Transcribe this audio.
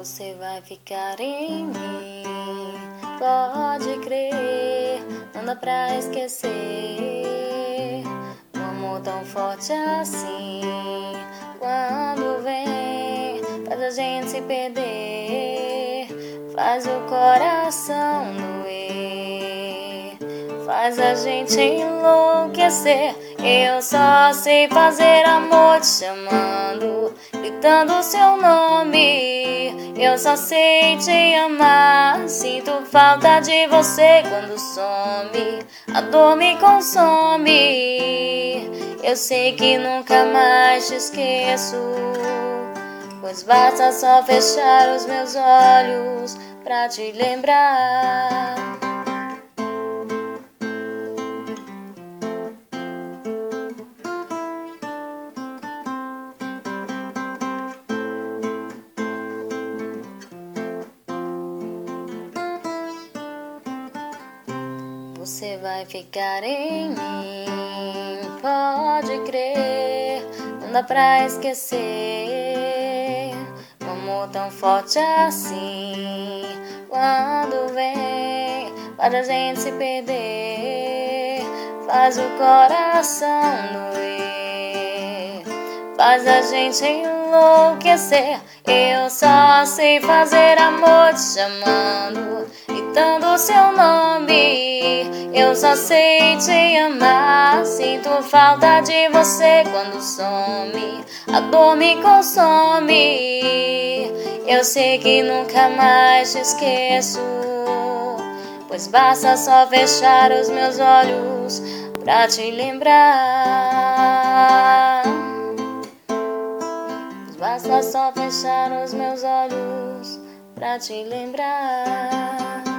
Você vai ficar em mim, pode crer, não dá pra esquecer um amor tão forte assim. Quando vem, faz a gente se perder, faz o coração doer, faz a gente enlouquecer. Eu só sei fazer amor te chamando, gritando seu nome. Eu só sei te amar, sinto falta de você quando some, a dor me consome. Eu sei que nunca mais te esqueço, pois basta só fechar os meus olhos pra te lembrar. Você vai ficar em mim, pode crer, não dá pra esquecer um amor tão forte assim. Quando vem, faz a gente se perder, faz o coração doer, faz a gente enlouquecer. Eu só sei fazer amor te chamando, gritando seu nome. Eu só sei te amar, sinto falta de você quando some, a dor me consome. Eu sei que nunca mais te esqueço, pois basta só fechar os meus olhos pra te lembrar. Basta só fechar os meus olhos pra te lembrar.